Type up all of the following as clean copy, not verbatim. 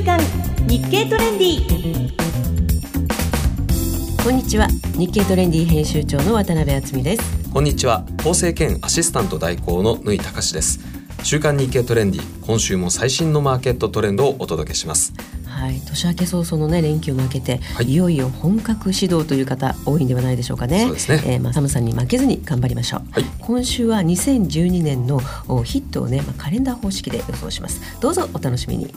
刊日経トレンディ。こんにちは、日経トレンディ編集長の渡辺敦美です。 こんにちは、法政兼アシスタント代行の縫隆です。週刊日経トレンディ、今週も最新のマーケットトレンドをお届けします。 はい、年明け早々の、連休も明けて、いよいよ本格始動という方多いんではないでしょうかね。 そうですね。 寒さに負けずに頑張りましょう。今週は2012年のヒットをカレンダー方式で予想します。どうぞお楽しみに。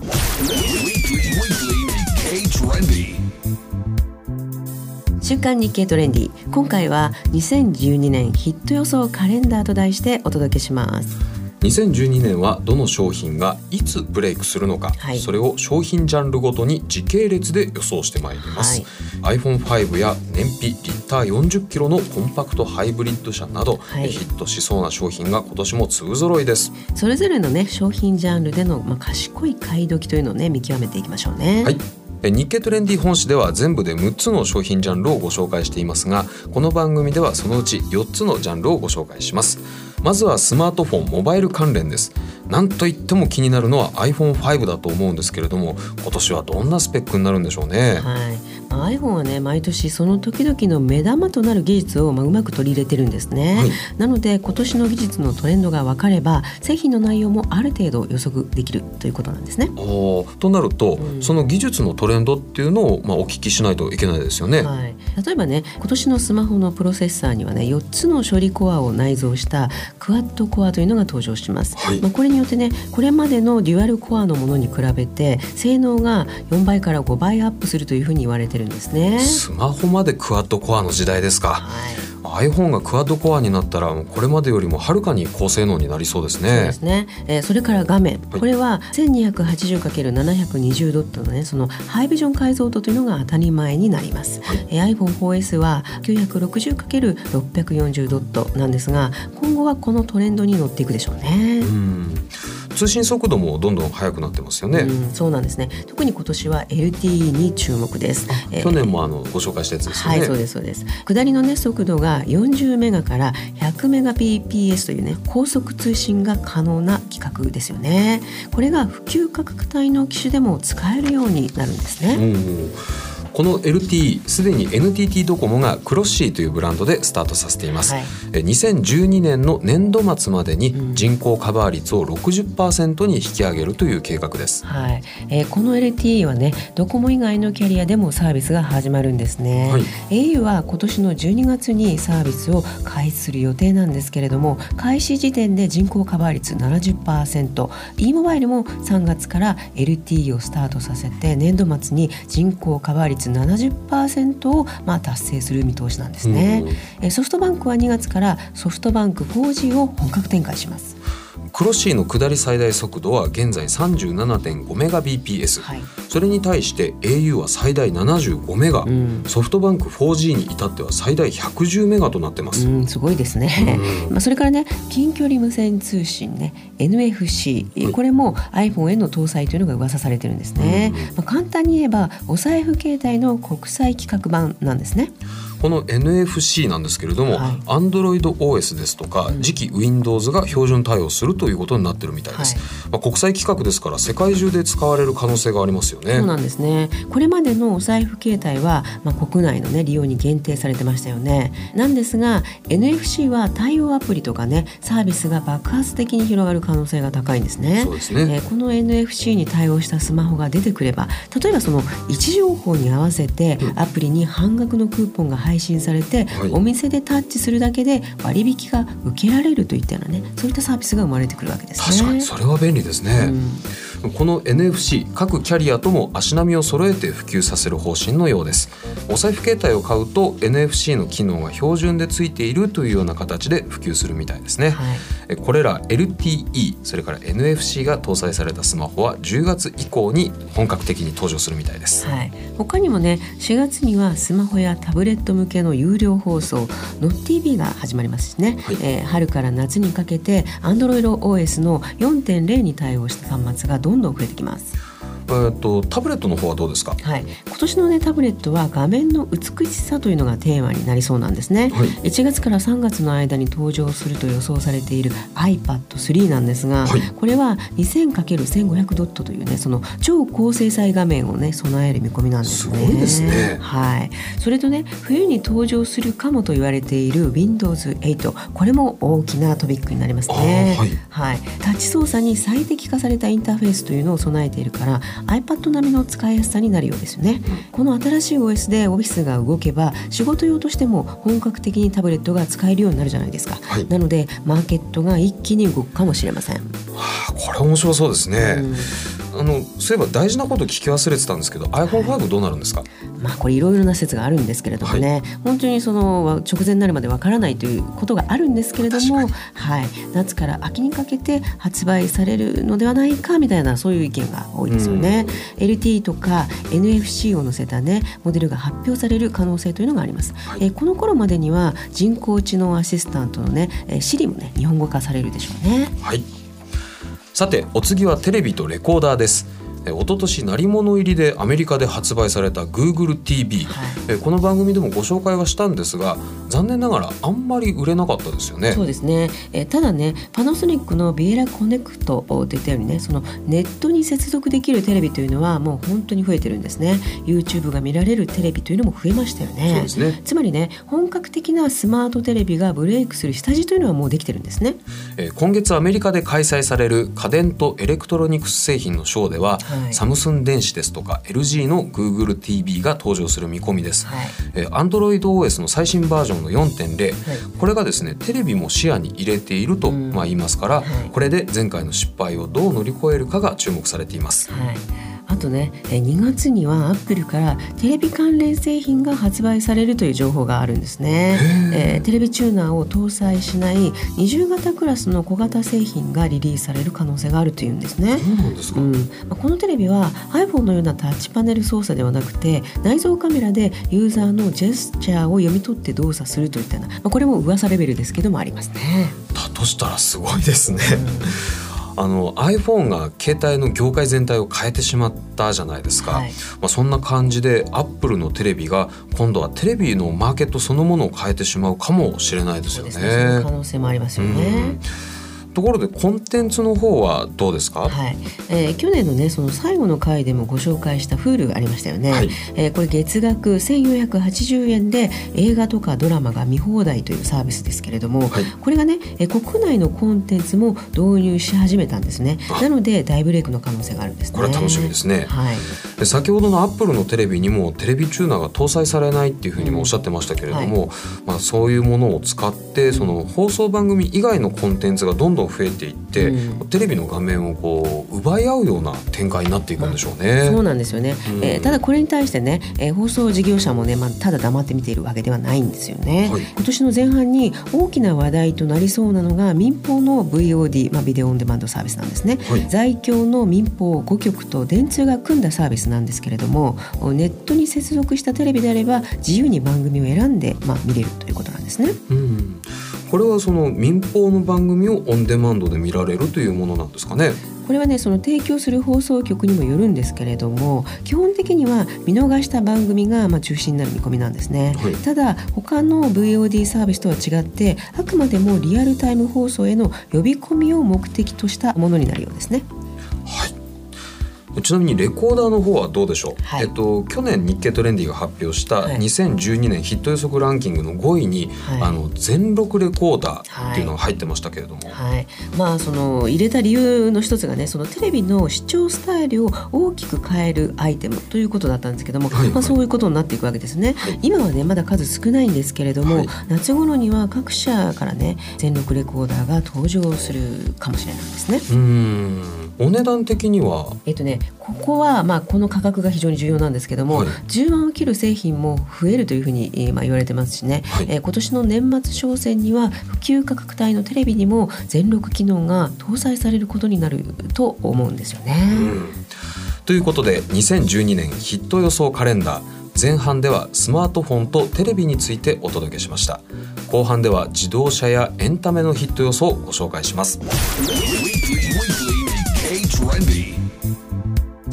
週刊日経トレンディ、今回は2012年ヒット予想カレンダーと題してお届けします。 2012年はどの商品がいつブレイクするのか、それを商品ジャンルごとに時系列で予想してまいります。iPhone5 や燃費リッター40キロのコンパクトハイブリッド車など、ヒットしそうな商品が今年も粒揃いです。 それぞれの商品ジャンルでの、賢い買い時というのを見極めていきましょうね。 日経トレンディ本誌では全部で6つの商品ジャンルをご紹介していますが、この番組ではそのうち4つのジャンルをご紹介します。まずはスマートフォン、モバイル関連です。なんといっても気になるのは iPhone5 だと思うんですけれども、今年はどんなスペックになるんでしょうね。 iPhone は毎年その時々の目玉となる技術をうまく取り入れてるんですね。なので今年の技術のトレンドが分かれば、製品の内容もある程度予測できるということなんですね。 となると、その技術のトレンドっていうのをお聞きしないといけないですよね。 例えば今年のスマホのプロセッサーには4つの処理コアを内蔵したクワッドコアというのが登場します。これによってこれまでのデュアルコアのものに比べて性能が4倍から5倍アップするというふうに言われてるんですね。 スマホまでクワッドコアの時代ですか。iPhone がクワッドコアになったらこれまでよりもはるかに高性能になりそうですね。 そうですね。それから画面、これは 1280×720 ドットのそのハイビジョン解像度というのが当たり前になります。iPhone4S は 960×640 ドットなんですが、今後はこのトレンドに乗っていくでしょうね。 通信速度もどんどん速くなってますよね。 そうなんですね。特に今年は LTE に注目です。 去年もご紹介したやつですよね。 そうですそうです。下りの速度が40メガから100メガ bps という高速通信が可能な規格ですよね。これが普及価格帯の機種でも使えるようになるんですね。 この LTE、 すでに NTT ドコモがクロッシーというブランドでスタートさせています。2012年の年度末までに人口カバー率を 60% に引き上げるという計画です。 この LTE はドコモ以外のキャリアでもサービスが始まるんですね。au は今年の12月にサービスを開始する予定なんですけれども、開始時点で人口カバー率 70%、 e モバイルも3月から LTE をスタートさせて年度末に人口カバー率 70% を達成する見通しなんですね。ソフトバンクは2月からソフトバンク 4G を本格展開します。 クロッシーの下り最大速度は現在 37.5 メガ bps、それに対して au は最大75メガ、ソフトバンク 4G に至っては最大110メガとなってます。 すごいですね。それから近距離無線通信NFC、これも iPhone への搭載というのが噂されてるんですね。簡単に言えばお財布携帯の国際規格版なんですね。 この NFC なんですけれども、Android OS ですとか次期 Windows が標準対応するということになってるみたいです。国際規格ですから世界中で使われる可能性がありますよね。 そうなんですね。これまでのお財布携帯は、国内の利用に限定されてましたよね。なんですが NFC は対応アプリとかサービスが爆発的に広がる可能性が高いんですね。 そうですね。 この NFC に対応したスマホが出てくれば、例えばその位置情報に合わせてアプリに半額のクーポンが配信されて、お店でタッチするだけで割引が受けられるといったようなそういったサービスが生まれてくるわけですね。 確かにそれは便利ですね。この NFC、 各キャリアとも足並みを揃えて普及させる方針のようです。お財布携帯を買うと NFC の機能が標準でついているというような形で普及するみたいですね。これら LTE、 それから NFC が搭載されたスマホは10月以降に本格的に登場するみたいです。 他にも4月にはスマホやタブレット向けの有料放送 NotTV が始まりますし春から夏にかけて Android OS の 4.0 に対応した端末がどんどん増えてきます。 タブレットの方はどうですか？ はい、今年の、ね、タブレットは画面の美しさというのがテーマになりそうなんですね、はい、1月から3月の間に登場すると予想されている iPad3 なんですが、はい、これは 2000×1500 ドットという、ね、その超高精細画面を、ね、備える見込みなんですね。 すごいですね、 はい、それとね、冬に登場するかもと言われている Windows 8、これも大きなトピックになりますね。はいはい、タッチ操作に最適化されたインターフェースというのを備えているから iPad 並みの使いやすさになるようですよね、この新しい OS でオフィスが動けば仕事用としても本格的にタブレットが使えるようになるじゃないですか、はい、なのでマーケットが一気に動くかもしれません。 これ面白そうですね、そういえば大事なこと聞き忘れてたんですけど iPhone5 どうなるんですか？ これいろいろな説があるんですけれどもね、はい、本当にその直前になるまでわからないということがあるんですけれども、はい、夏から秋にかけて発売されるのではないかみたいな、そういう意見が多いですよね。LTE とか NFC を載せた、ね、モデルが発表される可能性というのがあります、はい、この頃までには人工知能アシスタントの、ね、Siri も、ね、日本語化されるでしょうね。 はい、さてお次はテレビとレコーダーです。一昨年鳴り物入りでアメリカで発売された Google TV、はい、この番組でもご紹介はしたんですが残念ながらあんまり売れなかったですよね。 そうですね、ただねパナソニックのビエラコネクトといったようにね、そのネットに接続できるテレビというのはもう本当に増えてるんですね。 YouTube が見られるテレビというのも増えましたよね。 そうですね。 つまりね本格的なスマートテレビがブレイクする下地というのはもうできてるんですね。 今月アメリカで開催される家電とエレクトロニクス製品のショーでは、はい、サムスン電子ですとか LG の Google TV が登場する見込みです、はい、Android OS の最新バージョンの 4.0、はい、これがですねテレビも視野に入れていると、言いますから、はい、これで前回の失敗をどう乗り越えるかが注目されています、はい。 あとね2月にはアップルからテレビ関連製品が発売されるという情報があるんですね。テレビチューナーを搭載しない20型クラスの小型製品がリリースされる可能性があるというんですね。 そうなんですか。 このテレビは iPhone のようなタッチパネル操作ではなくて内蔵カメラでユーザーのジェスチャーを読み取って動作するといったような、これも噂レベルですけどもありますね。 だとしたらすごいですね、iPhone が携帯の業界全体を変えてしまったじゃないですか、はい。そんな感じで Apple のテレビが今度はテレビのマーケットそのものを変えてしまうかもしれないですよね。 そうですね、その可能性もありますよね。 ところでコンテンツの方はどうですか？ はい、去年のねその最後の回でもご紹介した Hulu ありましたよね、はい。これ月額1480円で映画とかドラマが見放題というサービスですけれども、はい、これがね国内のコンテンツも導入し始めたんですね。なので大ブレイクの可能性があるんですね。 これは楽しみですね、はい。先ほどの Apple のテレビにもテレビチューナーが搭載されないっていうふうにもおっしゃってましたけれども、はい、そういうものを使ってその放送番組以外のコンテンツがどんどん増えていって、テレビの画面をこう奪い合うような展開になっていくんでしょうね。 そうなんですよね、ただこれに対してね、放送事業者もね、ただ黙って見ているわけではないんですよね、はい。今年の前半に大きな話題となりそうなのが民放の VOD、ビデオオンデマンドサービスなんですね、はい。在京の民放5局と電通が組んだサービスなんですけれども、ネットに接続したテレビであれば自由に番組を選んで、見れるということなんですね。 これはその民放の番組をオンデマンドで見られるというものなんですかね。 これはねその提供する放送局にもよるんですけれども、基本的には見逃した番組が中心になる見込みなんですね、はい。ただ他の VOD サービスとは違ってあくまでもリアルタイム放送への呼び込みを目的としたものになるようですね。 はい。ちなみにレコーダーの方はどうでしょう、はい。去年日経トレンディが発表した2012年ヒット予測ランキングの5位に、はい、全録レコーダーっていうのが入ってましたけれども、 はいはい、その入れた理由の一つがね、そのテレビの視聴スタイルを大きく変えるアイテムということだったんですけども、はいはい、そういうことになっていくわけですね、はい。今はねまだ数少ないんですけれども、はい、夏頃には各社からね全録レコーダーが登場するかもしれないですね。 お値段的にはここはこの価格が非常に重要なんですけども、はい、10万を切る製品も増えるというふうに言われてますしね、はい。今年の年末商戦には普及価格帯のテレビにも全録機能が搭載されることになると思うんですよね。 ということで2012年ヒット予想カレンダー前半ではスマートフォンとテレビについてお届けしました。後半では自動車やエンタメのヒット予想をご紹介します。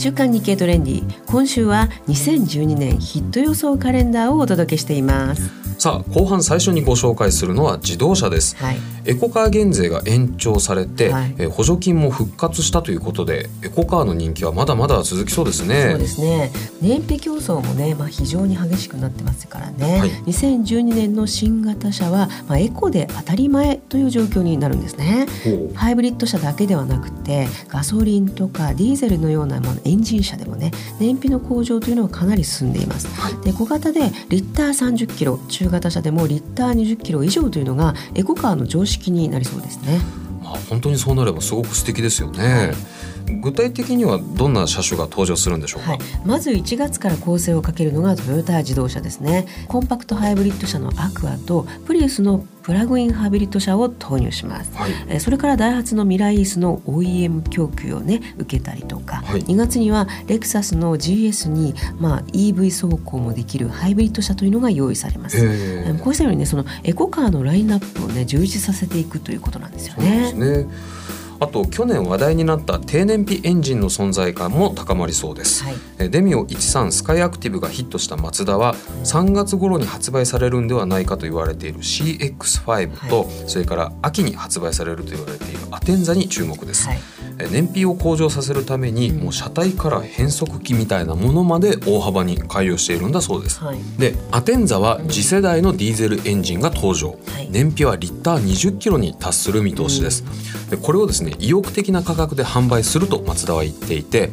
週刊日経トレンディ、今週は2012年ヒット予想カレンダーをお届けしています。 さあ後半最初にご紹介するのは自動車です、はい、エコカー減税が延長されて、はい、補助金も復活したということでエコカーの人気はまだまだ続きそうですね。 そうですね、燃費競争もね、非常に激しくなってますからね、はい、2012年の新型車は、エコで当たり前という状況になるんですね。ハイブリッド車だけではなくてガソリンとかディーゼルのようなエンジン車でもね、燃費の向上というのはかなり進んでいます、はい、で小型でリッター30キロ、中型車でもリッター20キロ以上というのがエコカーの常識になりそうですね。 本当にそうなればすごく素敵ですよね、はい、具体的にはどんな車種が登場するんでしょうか。はい、 まず1月から構成をかけるのがトヨタ自動車ですね。コンパクトハイブリッド車のアクアとプリウスのプラグインハイブリッド車を投入します、はい、それからダイハツのミライースの OEM 供給をね受けたりとか、はい、2月にはレクサスの GS に、EV 走行もできるハイブリッド車というのが用意されます。こうしたようにね、そのエコカーのラインナップをね充実させていくということなんですよね。 そうですね。あと去年話題になった低燃費エンジンの存在感も高まりそうです、はい、デミオ13スカイアクティブがヒットしたマツダは3月頃に発売されるんではないかと言われている CX5 と、はい、それから秋に発売されると言われているアテンザに注目です、はい、燃費を向上させるために、もう車体から変速機みたいなものまで大幅に改良しているんだそうです、はい、でアテンザは次世代のディーゼルエンジンが登場、はい、燃費はリッター20キロに達する見通しです、でこれをですね意欲的な価格で販売するとマツダは言っていて、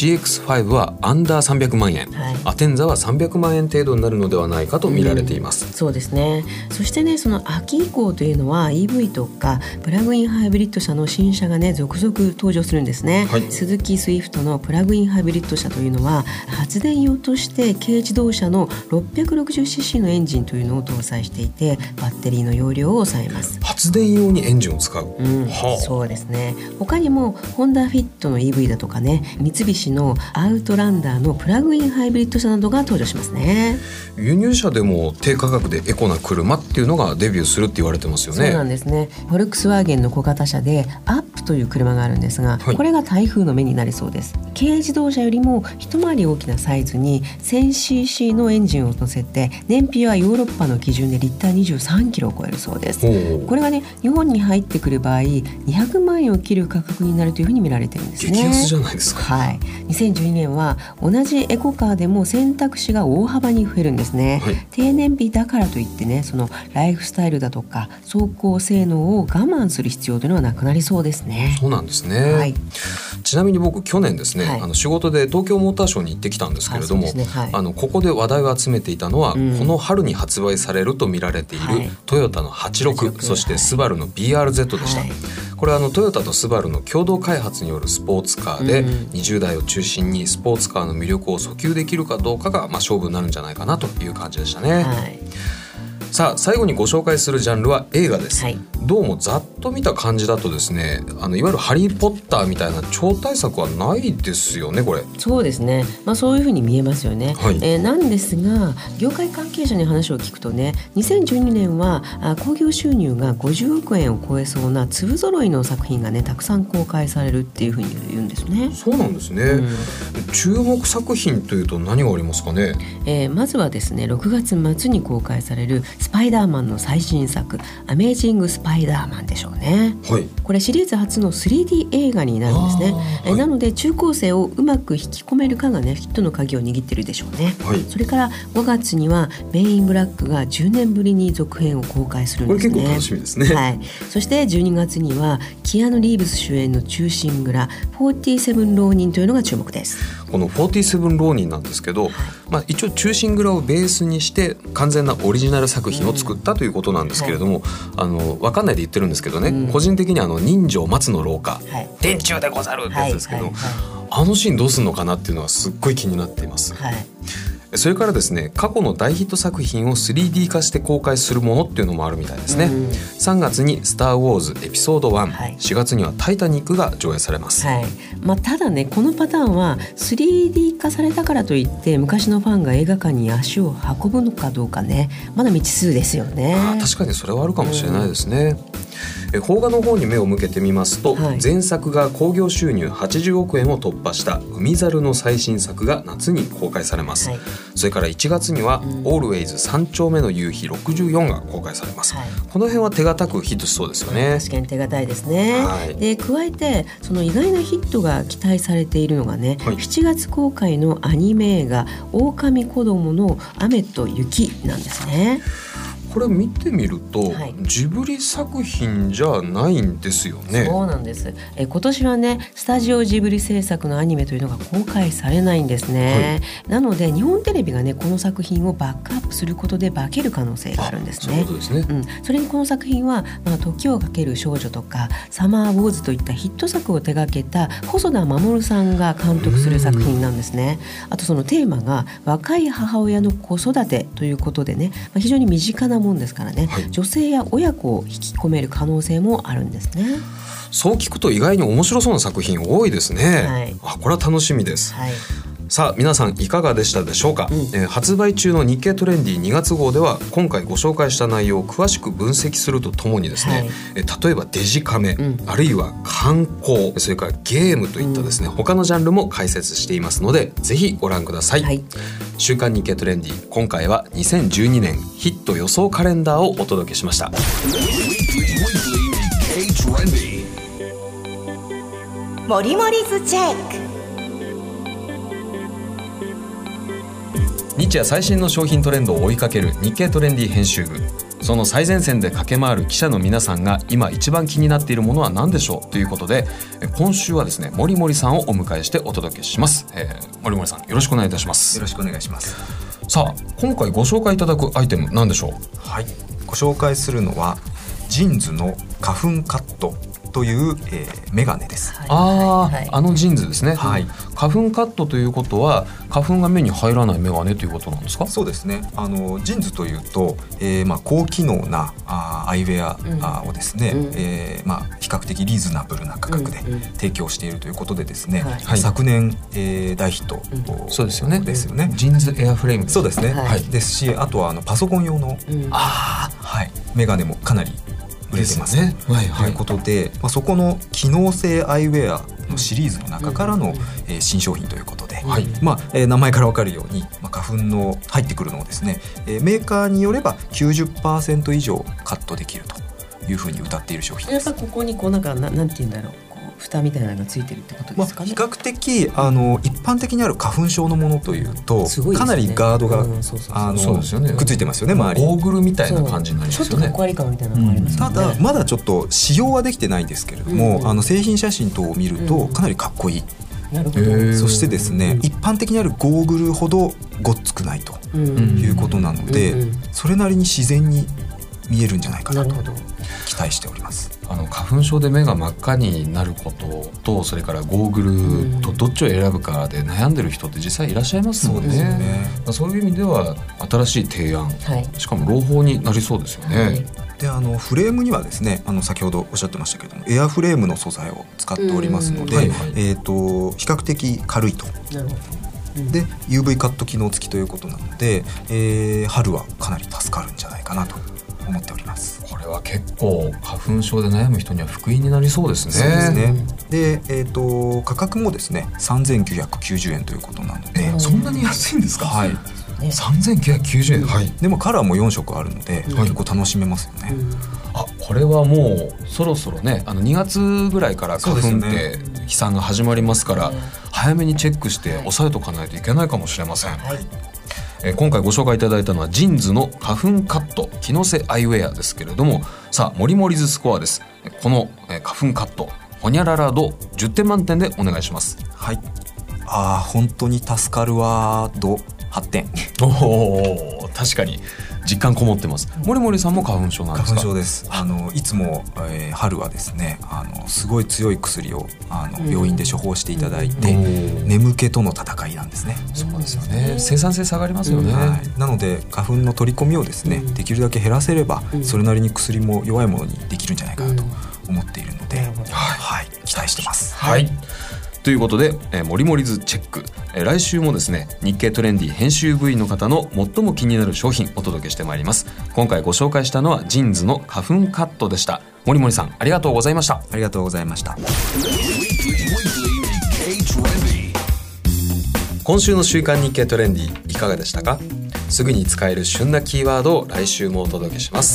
CX5 はアンダー300万円、はい、アテンザは300万円程度になるのではないかと見られています、 そうですね。そしてね、その秋以降というのは EV とかプラグインハイブリッド車の新車がね続々登場するんですね、はい、スズキスイフトのプラグインハイブリッド車というのは発電用として軽自動車の 660cc のエンジンというのを搭載していて、バッテリーの容量を抑えます。 発電用にエンジンを使う、 そうですね。他にもホンダフィットの EV だとかね、三菱のアウトランダーのプラグインハイブリッド車などが登場しますね。 輸入車でも低価格でエコな車っていうのがデビューするって言われてますよね。 そうなんですね。フォルクスワーゲンの小型車でアップという車があるんですが、はい、これが台風の目になりそうです。軽自動車よりも一回り大きなサイズに 1000cc のエンジンを乗せて、燃費はヨーロッパの基準でリッター23キロを超えるそうです。これがね日本に入ってくる場合200万円を切る価格になるというふうに見られてるんですね。 激安じゃないですか。 はい、2012年は同じエコカーでも選択肢が大幅に増えるんですね、はい、低燃費だからといってね、そのライフスタイルだとか走行性能を我慢する必要というのはなくなりそうですね。 そうなんですね、はい、ちなみに僕去年ですね、はい、仕事で東京モーターショーに行ってきたんですけれども、ここで話題を集めていたのは、この春に発売されると見られている、トヨタの86、そしてスバルの BRZ でした、これはトヨタとスバルの共同開発によるスポーツカーで、20代を中心にスポーツカーの魅力を訴求できるかどうかが、勝負になるんじゃないかなという感じでしたね、さあ最後にご紹介するジャンルは映画です、どうもざっと見た感じだとですね、いわゆるハリーポッターみたいな超大作はないですよねこれ。 そうですね、そういうふうに見えますよね、なんですが業界関係者に話を聞くとね、2012年は興行収入が50億円を超えそうな粒揃いの作品がねたくさん公開されるっていうふうに言うんですね。 そうなんですね、注目作品というと何がありますかね。 まずはですね6月末に公開されるスパイダーマンの最新作アメージングスパイダーマンでしょうね、これシリーズ初の 3D 映画になるんですね、なので中高生をうまく引き込めるかがねヒットの鍵を握ってるでしょうね、それから5月にはメインブラックが10年ぶりに続編を公開するんですね。 これ結構楽しみですね、 そして12月にはキアヌ・リーブス主演の忠臣蔵47浪人というのが注目です。 この47浪人なんですけど、一応忠臣蔵をベースにして完全なオリジナル作品を作ったということなんですけれども、分かんないで言ってるんですけどね、個人的に人情松の廊下、電柱でござるってやつですけど、あのシーンどうするのかなっていうのはすっごい気になっています、それからですね過去の大ヒット作品を 3D 化して公開するものっていうのもあるみたいですね、3月にスター・ウォーズエピソード1、4月にはタイタニックが上映されます、 ただねこのパターンは 3D 化されたからといって昔のファンが映画館に足を運ぶのかどうかね、まだ未知数ですよね。 確かにそれはあるかもしれないですね、 邦画の方に目を向けてみますと、 はい、 前作が興行収入80億円を突破した海猿の最新作が夏に公開されます、はい、それから1月には、オールウェイズ3丁目の夕日64が公開されます、はい、この辺は手堅くヒットしそうですよね。 確かに手堅いですね、 はい、 で加えてその意外なヒットが期待されているのがね、はい、7月公開のアニメ映画狼子供の雨と雪なんですね。 これ見てみると、はい、ジブリ作品じゃないんですよね。 そうなんです。今年はねスタジオジブリ制作のアニメというのが公開されないんですね、はい、なので日本テレビがねこの作品をバックアップすることで化ける可能性があるんですね。 そういうことですね、 それにこの作品は、時をかける少女とかサマーウォーズといったヒット作を手掛けた細田守さんが監督する作品なんですね。あとそのテーマが若い母親の子育てということでね、非常に身近なもんですからね、はい、女性や親子を引き込める可能性もあるんですね。 そう聞くと意外に面白そうな作品多いですね、はい、これは楽しみです、はい、さあ皆さんいかがでしたでしょうか、発売中の日経トレンディ2月号では今回ご紹介した内容を詳しく分析するとともにですね、例えばデジカメ、あるいは観光、それからゲームといったですね、他のジャンルも解説していますのでぜひご覧ください、はい、週刊日経トレンディ、今回は2012年ヒット予想カレンダーをお届けしました。 モリモリズチェック。 日夜最新の商品トレンドを追いかける日経トレンディ編集部、その最前線で駆け回る記者の皆さんが今一番気になっているものは何でしょうということで、今週はですね森森さんをお迎えしてお届けします、森森さんよろしくお願いいたします。 よろしくお願いします。 さあ今回ご紹介いただくアイテム何でしょう。 はい、ご紹介するのはジンズの花粉カットという、メガネです。 あのジーンズですね、 はい、 花粉カットということは花粉が目に入らないメガネということなんですか。 そうですね、ジンズというと、高機能なアイウェアをですね、比較的リーズナブルな価格で提供しているということでですね、昨年、大ヒット、 そうですよね、 ジンズエアフレーム、 そうですね、ですし、あとはパソコン用の、メガネもかなり売れてますね、ということで、そこの機能性アイウェアのシリーズの中からの、新商品ということで、名前から分かるように、花粉の入ってくるのをですね、メーカーによれば 90% 以上カットできるというふうに謳っている商品です。 やっぱここになんて言うんだろう、蓋みたいなのがついてるってことですかね。 比較的一般的にある花粉症のものというと、かなりガードがくっついてますよね、周り。 ゴーグルみたいな感じになりますよね。 ちょっとかっこ悪い感みたいなのがありますよね。 ただまだちょっと使用はできてないんですけれども、製品写真等を見るとかなりかっこいい。 なるほど。 そしてですね、一般的にあるゴーグルほどごっつくないということなので、それなりに自然に見えるんじゃないかなと期待しております。 花粉症で目が真っ赤になることと、それからゴーグルとどっちを選ぶかで悩んでる人って実際いらっしゃいますもんね。そういう意味では新しい提案、しかも朗報になりそうですよね。 でフレームにはですね、先ほどおっしゃってましたけれども、エアフレームの素材を使っておりますので、比較的軽いと。で UV カット機能付きということなので、春はかなり助かるんじゃないかなと思っております。 これは結構花粉症で悩む人には福音になりそうですね。 そうですね。で、価格もですね3990円ということなので、 そんなに安いんですか。 はい、 3990円、 でもカラーも4色あるので、結構楽しめますよね。 これはもうそろそろね、2月ぐらいから花粉って飛散が始まりますから、早めにチェックして抑えとかないといけないかもしれません。今回ご紹介いただいたのはジンズの花粉カット機能性アイウェアですけれども、さあモリモリズスコアです。この花粉カットホニャララ度10点満点でお願いします。 はい、本当に助かるわ度8点。 確かに実感こもってます。森森さんも花粉症なんですか。 花粉症です。いつも、春はですね、すごい強い薬を病院で処方していただいて、眠気との戦いなんですね。 そうですよね。生産性下がりますよね。 なので花粉の取り込みをですね、できるだけ減らせれば、それなりに薬も弱いものにできるんじゃないかなと思っているので、期待してます。 ということで、モリモリズチェック、 来週もですね、日経トレンディ編集部員の方の最も気になる商品お届けしてまいります。今回ご紹介したのはジーンズの花粉カットでした。森森さん、ありがとうございました。 ありがとうございました。 今週の週刊日経トレンディいかがでしたか？すぐに使える旬なキーワードを来週もお届けします。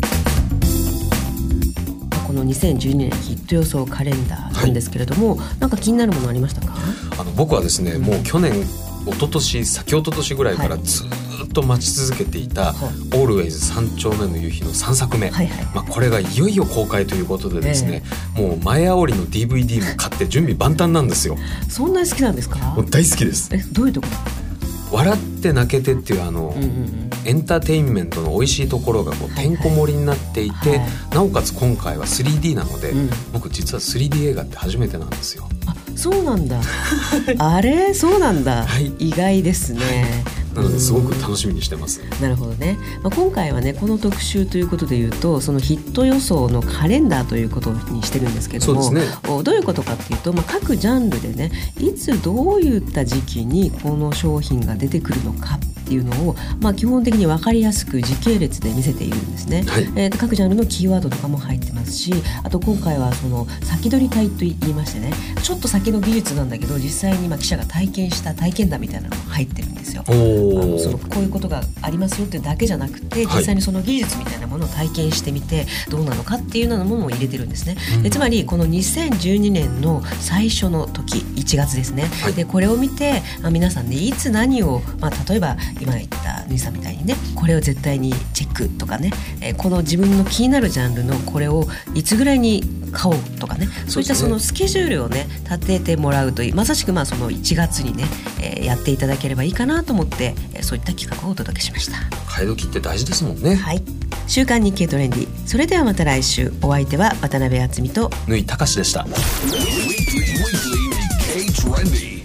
この2012年ヒット予想カレンダーなんですけれども、なんか気になるものありましたか？ 僕はですね、もう去年一昨年ぐらいからずっと待ち続けていた、オールウェイズ三丁目の夕日の3作目、これがいよいよ公開ということでですね、もう前あおりの DVD も買って準備万端なんですよ。 そんなに好きなんですか？ もう大好きです。 どういうところ？ 笑って泣けてっていうエンターテインメントの美味しいところがもうてんこ盛りになっていて、なおかつ今回は 3D なので、僕実は 3D 映画って初めてなんですよ。 あ、そうなんだあれ、そうなんだ、意外ですね。 なのですごく楽しみにしてます。 なるほどね。今回はね、この特集ということでいうと、そのヒット予想のカレンダーということにしてるんですけども、 そうですね、 どういうことかっていうと、各ジャンルでね、いつどういった時期にこの商品が出てくるのかっていうのを、基本的に分かりやすく時系列で見せているんですね。各ジャンルのキーワードとかも入ってますし、あと今回はその先取り隊と言いましてね、ちょっと先の技術なんだけど、実際に記者が体験した体験談みたいなのも入ってるんですよ。こういうことがありますよっていうだけじゃなくて、実際にその技術みたいなものを体験してみてどうなのかっていうようなものも入れてるんですね。でつまりこの2012年の最初の時、1月ですね。でこれを見て、皆さんね、いつ何を、例えば今言ったヌイさんみたいにね、これを絶対にチェックとかね、この自分の気になるジャンルのこれをいつぐらいに買おうとかね、そういったそのスケジュールをね立ててもらうといい。まさしくその1月にね、やっていただければいいかなと思って、そういった企画をお届けしました。 買い時って大事ですもんね。 はい。週刊日経トレンディ、それではまた来週。お相手は渡辺敦美と縫井隆でした。